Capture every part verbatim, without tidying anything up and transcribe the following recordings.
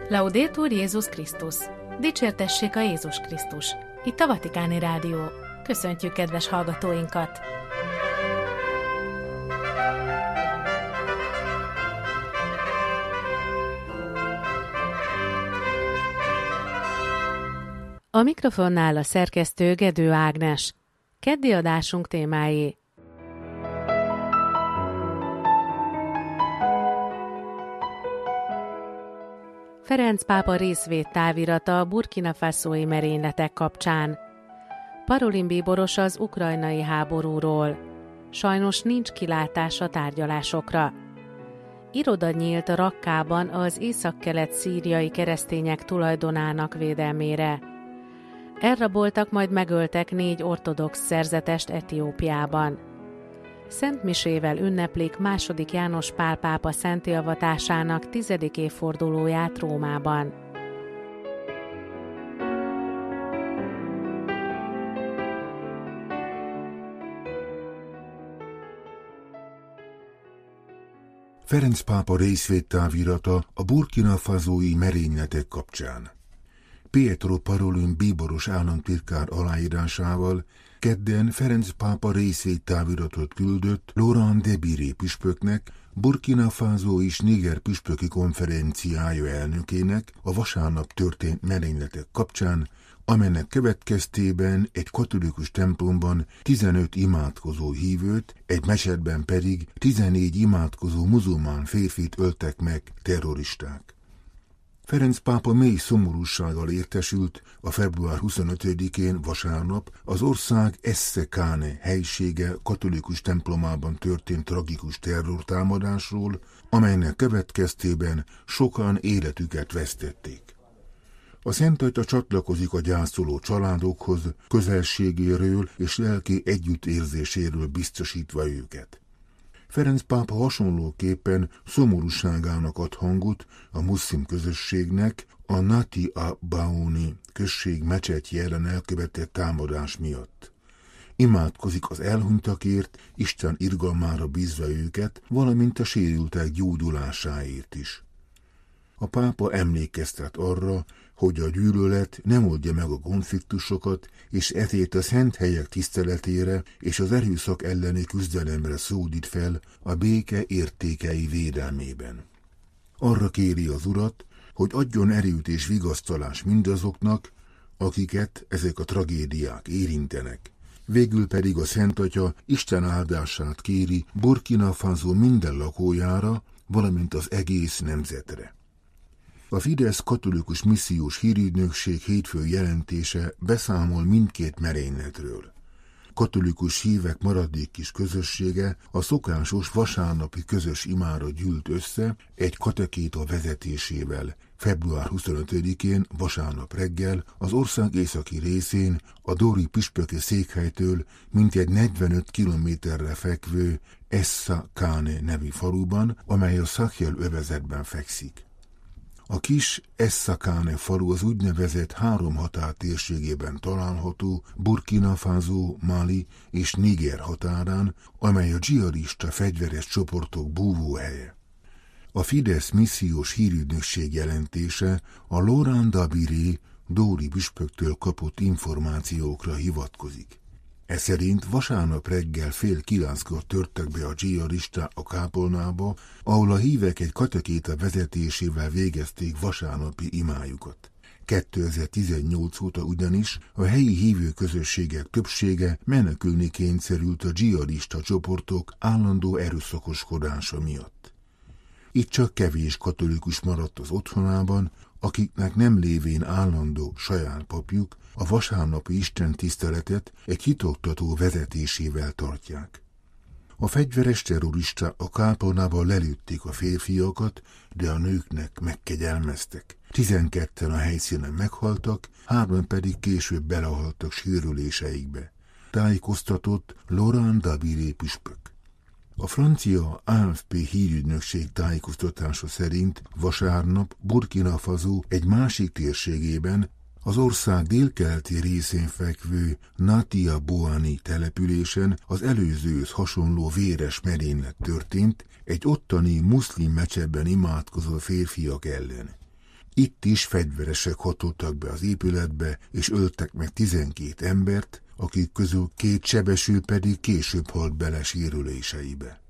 Laudetur Jézus Krisztus! Dicsértessék a Jézus Krisztus! Itt a Vatikáni Rádió. Köszöntjük kedves hallgatóinkat! A mikrofonnál a szerkesztő Gedő Ágnes. Keddi adásunk témái: Ferenc pápa részvédtávirata a Burkina Fasói merényletek kapcsán. Parolin bíboros az ukrajnai háborúról. Sajnos nincs kilátás a tárgyalásokra. Iroda nyílt Rakkában az északkelet-szíriai keresztények tulajdonának védelmére. Elraboltak, majd megöltek négy ortodox szerzetest Etiópiában. Szent misével ünneplik második János Pál pápa szentté avatásának tizedik évfordulóját Rómában. Ferenc pápa részvédtávirata a Burkina Fasói merényletek kapcsán. Pietro Parolin bíboros államtitkár aláírásával kedden Ferenc pápa részvédtáviratot küldött Laurent Débiré püspöknek, Burkina Faso és Niger püspöki konferenciája elnökének a vasárnap történt merényletek kapcsán, amelynek következtében egy katolikus templomban tizenöt imádkozó hívőt, egy mecsetben pedig tizennégy imádkozó muzulmán férfit öltek meg terroristák. Ferenc pápa mély szomorúsággal értesült a február huszonötödikén vasárnap az ország Essekane helysége katolikus templomában történt tragikus terrortámadásról, amelynek következtében sokan életüket vesztették. A Szent Atya csatlakozik a gyászoló családokhoz, közelségéről és lelki együttérzéséről biztosítva őket. Ferenc pápa hasonlóképpen szomorúságának ad hangot a muszlim közösségnek a Nati a-Baouni község meccsetje ellen elkövetett támadás miatt. Imádkozik az elhunytakért, Isten irgalmára bízva őket, valamint a sérültek gyógyulásáért is. A pápa emlékeztet arra, hogy a gyűlölet nem oldja meg a konfliktusokat, és ezért a szent helyek tiszteletére és az erőszak elleni küzdelemre szólít fel a béke értékei védelmében. Arra kéri az Urat, hogy adjon erőt és vigasztalást mindazoknak, akiket ezek a tragédiák érintenek. Végül pedig a Szent Atya Isten áldását kéri Burkina Faso minden lakójára, valamint az egész nemzetre. A Fidesz katolikus missziós hírügynökség hétfő jelentése beszámol mindkét merényletről. Katolikus hívek maradék kis közössége a szokásos vasárnapi közös imára gyűlt össze egy katekéta vezetésével február huszonötödikén vasárnap reggel az ország északi részén a Dori püspöki székhelytől mintegy negyvenöt kilométerre fekvő Essekane nevű faluban, amely a Sahel övezetben fekszik. A kis Essekane falu az úgynevezett három határ térségében található Burkina Faso, Mali és Niger határán, amely a dzsihadista fegyveres csoportok búvóhelye. A Fidesz missziós hírügynökség jelentése a Laurent Débiré dóri püspöktől kapott információkra hivatkozik. Ez szerint vasárnap reggel fél kilenckor törtek be a dzsihadisták a kápolnába, ahol a hívek egy katekéta vezetésével végezték vasárnapi imájukat. kétezer-tizennyolc óta ugyanis a helyi hívő közösségek többsége menekülni kényszerült a dzsihadista csoportok állandó erőszakoskodása miatt. Itt csak kevés katolikus maradt az otthonában, akiknek nem lévén állandó saját papjuk, a vasárnapi istentiszteletet egy hitoktató vezetésével tartják. A fegyveres terroristák a kápolnában lelőtték a férfiakat, de a nőknek megkegyelmeztek. Tizenketten a helyszínen meghaltak, hárman pedig később belehaltak sérüléseikbe. Tájékoztatott Laurent Débiré püspök. A francia á ef pé hírügynökség tájékoztatása szerint vasárnap Burkina Faso egy másik térségében, az ország délkeleti részén fekvő Nati a-Baouni településen az előzőhöz hasonló véres merénylet történt egy ottani muszlim mecsetben imádkozó férfiak ellen. Itt is fegyveresek hatoltak be az épületbe, és öltek meg tizenkét embert, akik közül két sebesül pedig később halt bele sérüléseibe.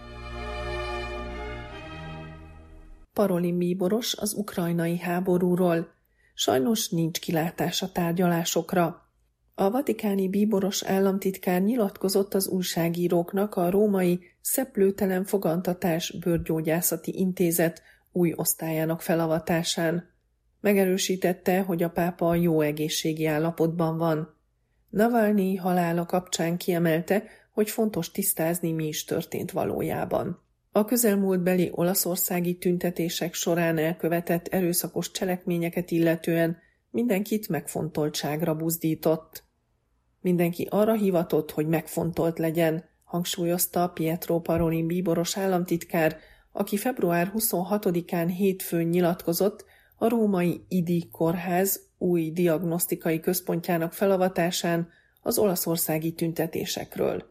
Parolin bíboros az ukrajnai háborúról. Sajnos nincs kilátás a tárgyalásokra. A vatikáni bíboros államtitkár nyilatkozott az újságíróknak a római Szeplőtelen Fogantatás Bőrgyógyászati Intézet új osztályának felavatásán. Megerősítette, hogy a pápa jó egészségi állapotban van. Navalnyi halála kapcsán kiemelte, hogy fontos tisztázni, mi is történt valójában. A közelmúltbeli olaszországi tüntetések során elkövetett erőszakos cselekményeket illetően mindenkit megfontoltságra buzdított. Mindenki arra hivatott, hogy megfontolt legyen, hangsúlyozta Pietro Parolin bíboros államtitkár, aki február huszonhatodikán hétfőn nyilatkozott a római Idi kórház új diagnosztikai központjának felavatásán az olaszországi tüntetésekről.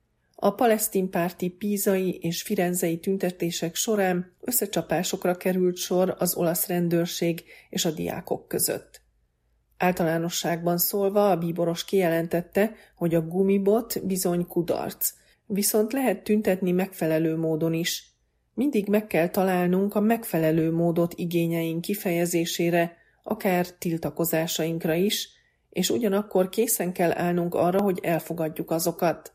A palesztinpárti pízai és firenzei tüntetések során összecsapásokra került sor az olasz rendőrség és a diákok között. Általánosságban szólva a bíboros kijelentette, hogy a gumibot bizony kudarc, viszont lehet tüntetni megfelelő módon is. Mindig meg kell találnunk a megfelelő módot igényeink kifejezésére, akár tiltakozásainkra is, és ugyanakkor készen kell állnunk arra, hogy elfogadjuk azokat.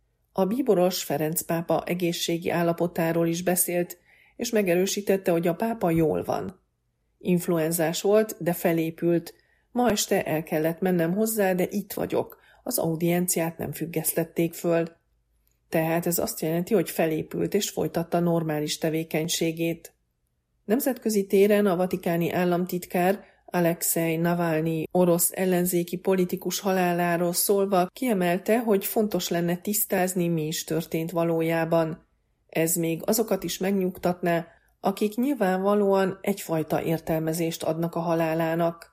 A bíboros Ferenc pápa egészségi állapotáról is beszélt, és megerősítette, hogy a pápa jól van. Influenzás volt, de felépült. Ma este el kellett mennem hozzá, de itt vagyok. Az audienciát nem függesztették föl. Tehát ez azt jelenti, hogy felépült és folytatta normális tevékenységét. Nemzetközi téren a vatikáni államtitkár Alexei Navalnyi orosz ellenzéki politikus haláláról szólva kiemelte, hogy fontos lenne tisztázni, mi is történt valójában. Ez még azokat is megnyugtatná, akik nyilvánvalóan egyfajta értelmezést adnak a halálának.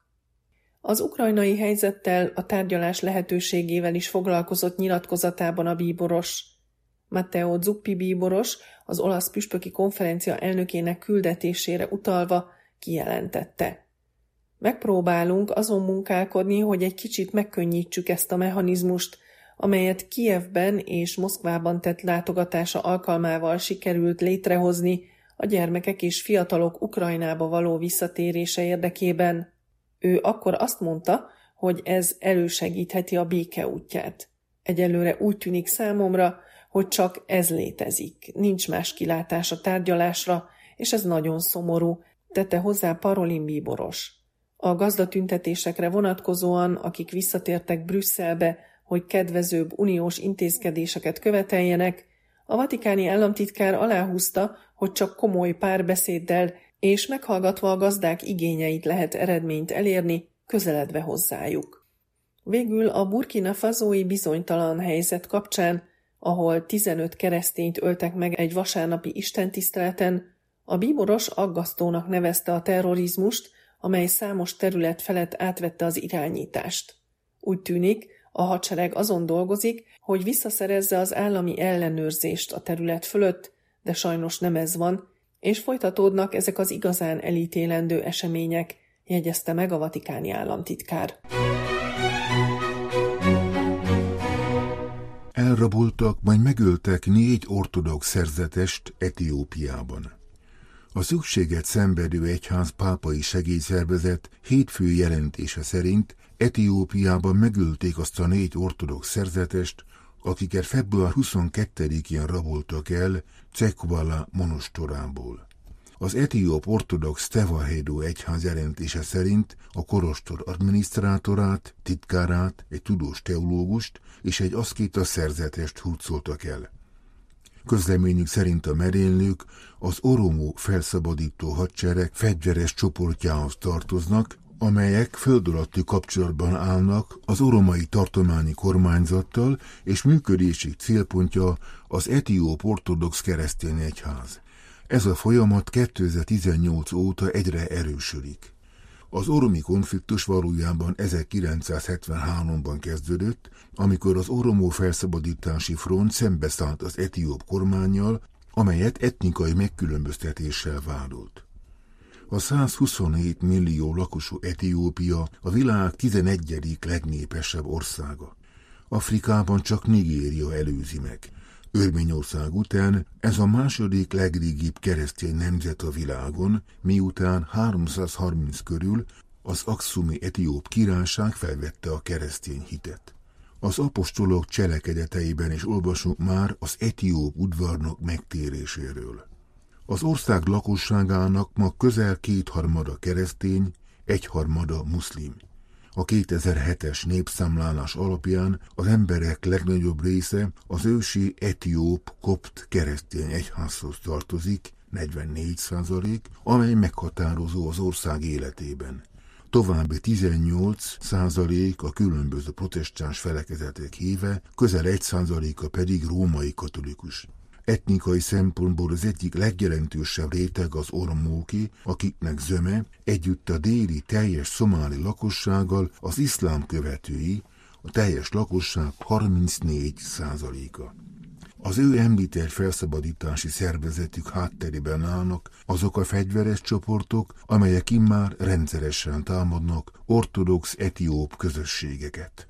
Az ukrajnai helyzettel, a tárgyalás lehetőségével is foglalkozott nyilatkozatában a bíboros. Matteo Zuppi bíboros az olasz püspöki konferencia elnökének küldetésére utalva kijelentette: megpróbálunk azon munkálkodni, hogy egy kicsit megkönnyítsük ezt a mechanizmust, amelyet Kijevben és Moszkvában tett látogatása alkalmával sikerült létrehozni a gyermekek és fiatalok Ukrajnába való visszatérése érdekében. Ő akkor azt mondta, hogy ez elősegítheti a béke útját. Egyelőre úgy tűnik számomra, hogy csak ez létezik, nincs más kilátás a tárgyalásra, és ez nagyon szomorú, tette hozzá Parolin bíboros. A gazdatüntetésekre vonatkozóan, akik visszatértek Brüsszelbe, hogy kedvezőbb uniós intézkedéseket követeljenek, a vatikáni államtitkár aláhúzta, hogy csak komoly párbeszéddel és meghallgatva a gazdák igényeit lehet eredményt elérni, közeledve hozzájuk. Végül a Burkina Fasói bizonytalan helyzet kapcsán, ahol tizenöt keresztényt öltek meg egy vasárnapi istentiszteleten, a bíboros aggasztónak nevezte a terrorizmust, amely számos terület felett átvette az irányítást. Úgy tűnik, a hadsereg azon dolgozik, hogy visszaszerezze az állami ellenőrzést a terület fölött, de sajnos nem ez van, és folytatódnak ezek az igazán elítélendő események, jegyezte meg a vatikáni államtitkár. Elraboltak, majd megöltek négy ortodox szerzetest Etiópiában. A szükséget szenvedő egyház pápai segélyszervezet hétfő jelentése szerint Etiópiában megölték azt a négy ortodox szerzetest, akiket február huszonkettedikén raboltak el Cekvala monostorából. Az etióp ortodox Tevahedo egyház jelentése szerint a kolostor adminisztrátorát, titkárát, egy tudós teológust és egy aszkéta szerzetest hurcoltak el. Közleményük szerint a merénylők az Oromo felszabadító hadsereg fegyveres csoportjához tartoznak, amelyek földalatti kapcsolatban állnak az oromai tartományi kormányzattal, és működési célpontja az etióp ortodox keresztény egyház. Ez a folyamat kétezer-tizennyolc óta egyre erősödik. Az oromi konfliktus valójában ezerkilencszázhetvenháromban kezdődött, amikor az Oromo felszabadítási front szembeszállt az etióp kormánnyal, amelyet etnikai megkülönböztetéssel vádolt. A százhuszonhét millió lakosú Etiópia a világ tizenegyedik legnépesebb országa. Afrikában csak Nigéria előzi meg. Örményország után ez a második legrégibb keresztény nemzet a világon, miután háromszázharminc körül az akszumi etióp királyság felvette a keresztény hitet. Az apostolok cselekedeteiben is olvasunk már az etióp udvarnok megtéréséről. Az ország lakosságának ma közel kétharmada keresztény, egyharmada muszlim. A kétezer-hetes népszámlálás alapján az emberek legnagyobb része az ősi etióp kopt keresztény egyházhoz tartozik, negyvennégy százalék, amely meghatározó az ország életében. További tizennyolc százalék a különböző protestáns felekezetek híve, közel egy százaléka pedig római katolikus. Etnikai szempontból az egyik legjelentősebb réteg az oromóki, akiknek zöme együtt a déli teljes szomáli lakossággal az iszlám követői, a teljes lakosság harmincnégy százaléka. Az ő említett felszabadítási szervezetük hátterében állnak azok a fegyveres csoportok, amelyek immár rendszeresen támadnak ortodox etióp közösségeket.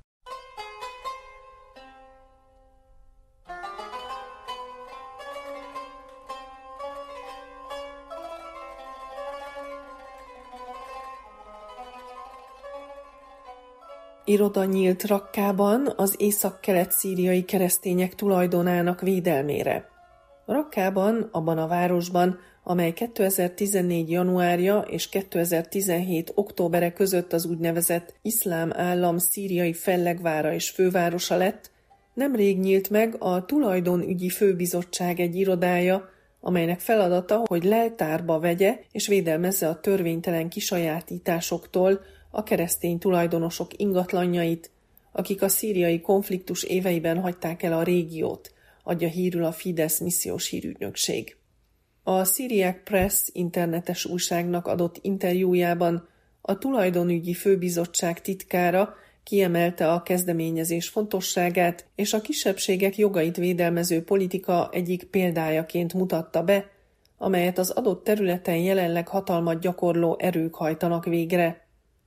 Iroda nyílt Rakkában az észak-kelet-szíriai keresztények tulajdonának védelmére. Rakkában, abban a városban, amely kétezer-tizennégy januárja és kétezer-tizenhét októbere között az úgynevezett Iszlám Állam szíriai fellegvára és fővárosa lett, nemrég nyílt meg a Tulajdonügyi Főbizottság egy irodája, amelynek feladata, hogy leltárba vegye és védelmezze a törvénytelen kisajátításoktól a keresztény tulajdonosok ingatlanjait, akik a szíriai konfliktus éveiben hagyták el a régiót, adja hírül a Fidesz missziós hírügynökség. A Syriac Press internetes újságnak adott interjújában a Tulajdonügyi Főbizottság titkára kiemelte a kezdeményezés fontosságát, és a kisebbségek jogait védelmező politika egyik példájaként mutatta be, amelyet az adott területen jelenleg hatalmat gyakorló erők hajtanak végre.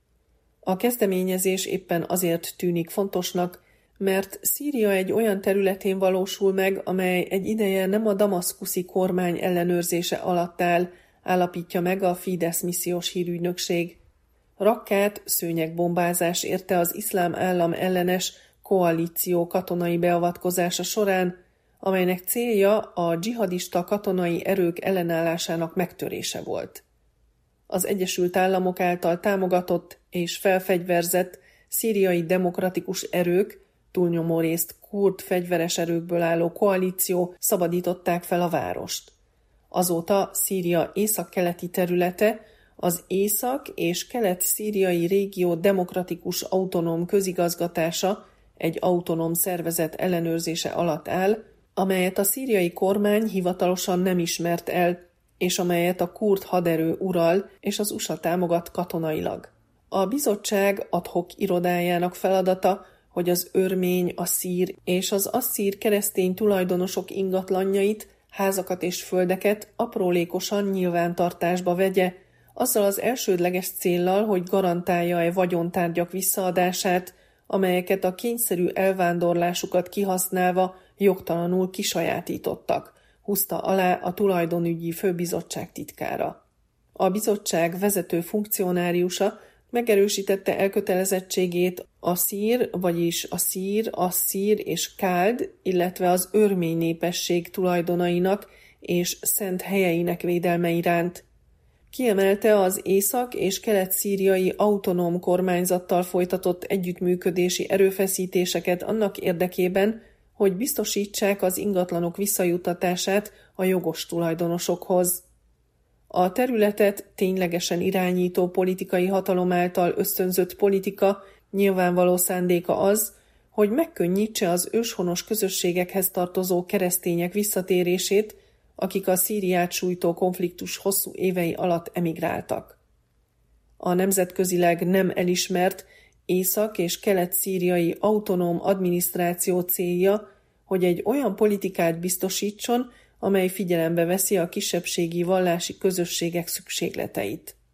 A kezdeményezés éppen azért tűnik fontosnak, mert Szíria egy olyan területén valósul meg, amely egy ideje nem a damaszkuszi kormány ellenőrzése alatt áll, állapítja meg a Fidesz missziós hírügynökség. Rakkát szőnyegbombázás érte az Iszlám Állam ellenes koalíció katonai beavatkozása során, amelynek célja a dzsihadista katonai erők ellenállásának megtörése volt. Az Egyesült Államok által támogatott és felfegyverzett szíriai demokratikus erők, túlnyomórészt kurd fegyveres erőkből álló koalíció szabadították fel a várost. Azóta Szíria északkeleti területe az észak- és kelet-szíriai régió demokratikus autonóm közigazgatása egy autonóm szervezet ellenőrzése alatt áll, amelyet a szíriai kormány hivatalosan nem ismert el, és amelyet a kurd haderő ural és az u es á támogat katonailag. A bizottság ad hoc irodájának feladata, hogy az örmény, asszír és az asszír keresztény tulajdonosok ingatlanjait, házakat és földeket aprólékosan nyilvántartásba vegye, azzal az elsődleges céllal, hogy garantálja-e vagyontárgyak visszaadását, amelyeket a kényszerű elvándorlásukat kihasználva jogtalanul kisajátítottak, húzta alá a Tulajdonügyi Főbizottság titkára. A bizottság vezető funkcionáriusa megerősítette elkötelezettségét a szír, vagyis a szír, asszír és káld, illetve az örmény népesség tulajdonainak és szent helyeinek védelme iránt. Kiemelte az észak- és kelet-szíriai autonóm kormányzattal folytatott együttműködési erőfeszítéseket annak érdekében, hogy biztosítsák az ingatlanok visszajuttatását a jogos tulajdonosokhoz. A területet ténylegesen irányító politikai hatalom által ösztönzött politika nyilvánvaló szándéka az, hogy megkönnyítse az őshonos közösségekhez tartozó keresztények visszatérését, akik a Szíriát sújtó konfliktus hosszú évei alatt emigráltak. A nemzetközileg nem elismert észak- és kelet-szíriai autonóm adminisztráció célja, hogy egy olyan politikát biztosítson, amely figyelembe veszi a kisebbségi vallási közösségek szükségleteit.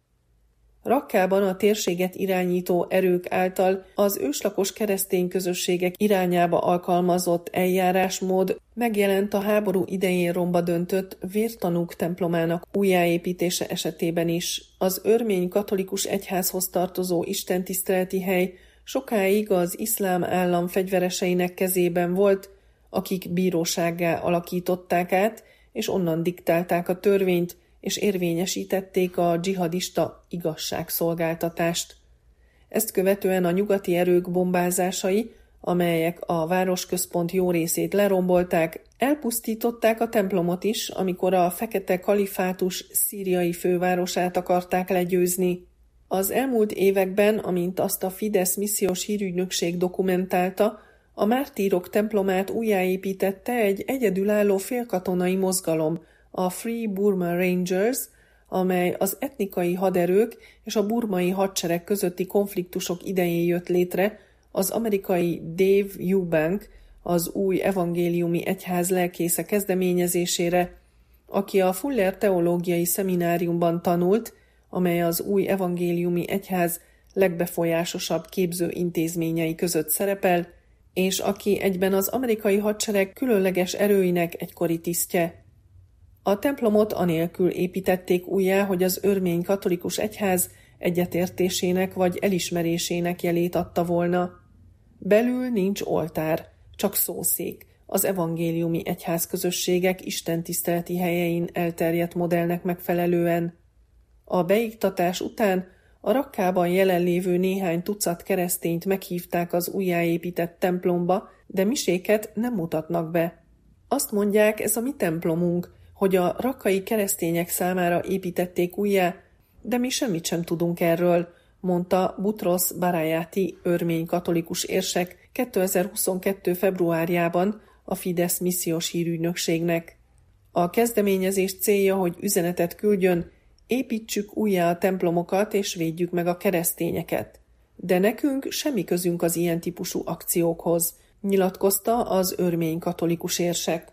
Rakkában a térséget irányító erők által az őslakos keresztény közösségek irányába alkalmazott eljárásmód megjelent a háború idején romba döntött vértanúk templomának újjáépítése esetében is. Az örmény katolikus egyházhoz tartozó istentiszteleti hely sokáig az iszlám állam fegyvereseinek kezében volt, akik bírósággá alakították át, és onnan diktálták a törvényt, és érvényesítették a dzsihadista igazságszolgáltatást. Ezt követően a nyugati erők bombázásai, amelyek a városközpont jó részét lerombolták, elpusztították a templomot is, amikor a fekete kalifátus szíriai fővárosát akarták legyőzni. Az elmúlt években, amint azt a Fidesz missziós hírügynökség dokumentálta, a mártírok templomát újjáépítette egy egyedülálló félkatonai mozgalom, a Free Burma Rangers, amely az etnikai haderők és a burmai hadsereg közötti konfliktusok idején jött létre, az amerikai Dave Eubank, az új evangéliumi egyház lelkésze kezdeményezésére, aki a Fuller teológiai szemináriumban tanult, amely az új evangéliumi egyház legbefolyásosabb képző intézményei között szerepel, és aki egyben az amerikai hadsereg különleges erőinek egykori tisztje. A templomot anélkül építették újjá, hogy az örmény katolikus egyház egyetértésének vagy elismerésének jelét adta volna. Belül nincs oltár, csak szószék, az evangéliumi egyházközösségek istentiszteleti helyein elterjedt modellnek megfelelően. A beiktatás után a Rakkában jelenlévő néhány tucat keresztényt meghívták az újjáépített templomba, de miséket nem mutatnak be. Azt mondják, ez a mi templomunk, hogy a rakkai keresztények számára építették újjá, de mi semmit sem tudunk erről, mondta Butros Barayati örmény katolikus érsek kétezer-huszonkettő februárjában a Fidesz missziós hírügynökségnek. A kezdeményezés célja, hogy üzenetet küldjön, építsük újjá a templomokat és védjük meg a keresztényeket. De nekünk semmi közünk az ilyen típusú akciókhoz, nyilatkozta az örmény katolikus érsek.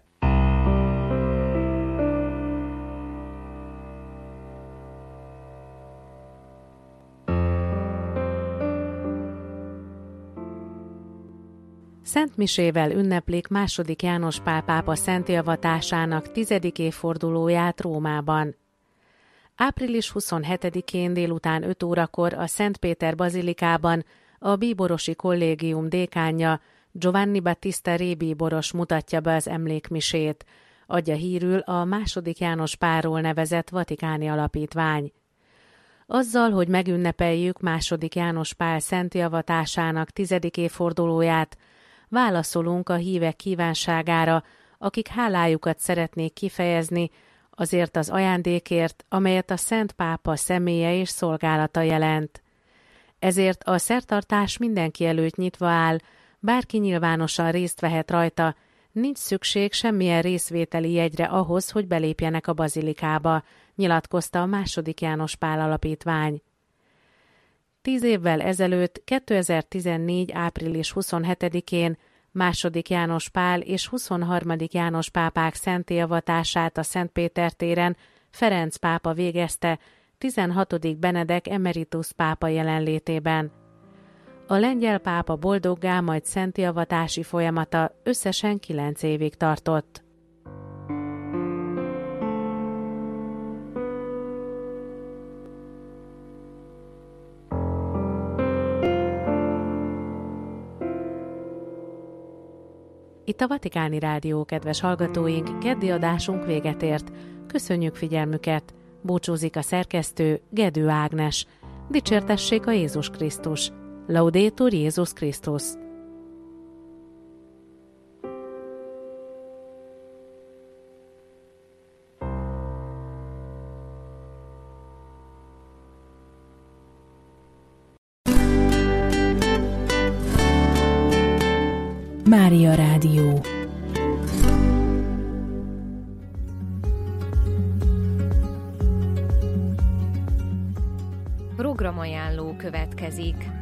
Szentmisével ünneplik második János Pál pápa szentélvatásának tizedik évfordulóját Rómában. április huszonhetedikén délután öt órakor a Szent Péter bazilikában a bíborosi kollégium dékánja Giovanni Battista Re bíboros mutatja be az emlékmisét, adja hírül a második János Pálról nevezett vatikáni alapítvány. Azzal, hogy megünnepeljük második János Pál szentélvatásának tizedik évfordulóját, válaszolunk a hívek kívánságára, akik hálájukat szeretnék kifejezni azért az ajándékért, amelyet a Szent Pápa személye és szolgálata jelent. Ezért a szertartás mindenki előtt nyitva áll, bárki nyilvánosan részt vehet rajta, nincs szükség semmilyen részvételi jegyre ahhoz, hogy belépjenek a bazilikába, nyilatkozta a második János Pál alapítvány. Tíz évvel ezelőtt, kétezer-tizennégy. április huszonhetedikén második János Pál és huszonharmadik János pápák szentélvatását a Szent Péter téren Ferenc pápa végezte tizenhatodik Benedek emeritus pápa jelenlétében. A lengyel pápa boldoggá majd szentélvatási folyamata összesen kilenc évig tartott. Itt a Vatikáni Rádió, kedves hallgatóink, keddi adásunk véget ért. Köszönjük figyelmüket! Búcsúzik a szerkesztő, Gedő Ágnes. Dicsértessék a Jézus Krisztus! Laudetur Jézus Krisztus! Mária Rádió. Programajánló következik.